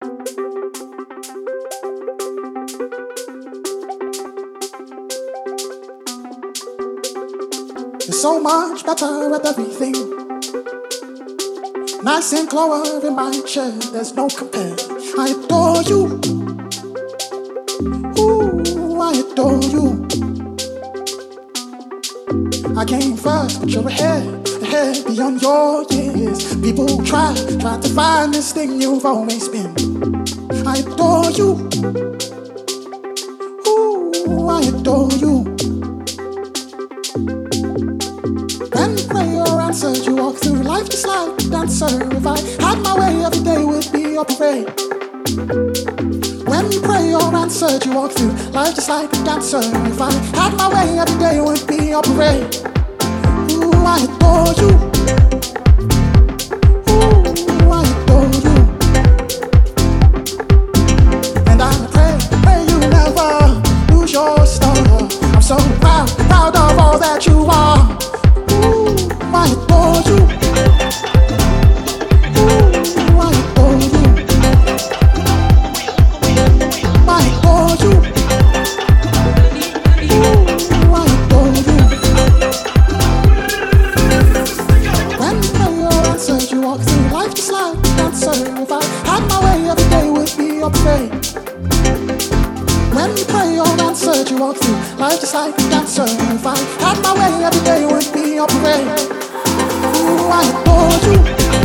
You're so much better at everything. Nice and glower in my chair, there's no compare. I adore you. Ooh, I adore you. I came first, but you're ahead beyond your years. People try to find this thing you've always been. I adore you. Ooh, I adore you. When you pray or answered, you walk through life just like a dancer. If I had my way, every day would be your parade. When you pray or answered, you walk through life just like a dancer. If I had my way, every day would be your parade. Ooh, I adore you. Ooh, I adore you. And I pray you never lose your star. I'm so proud of all that you are. Ooh, I adore you. Ooh, I adore you. I adore you. Ooh, I adore you. When you pray or answered, you walk through life just like a dancer. If I had my way, every day would be your parade. When you pray or answered, you walk through life just like a dancer. If I had my way, every day would be your parade. Ooh, I adore you.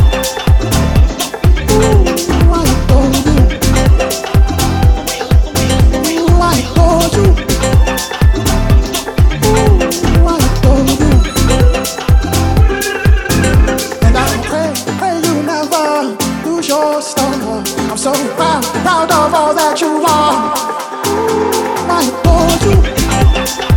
Ooh, I adore you. Ooh, I adore you. Ooh, I adore you. And I pray you never lose your star. I'm so proud of all that you are. Ooh, I adore you.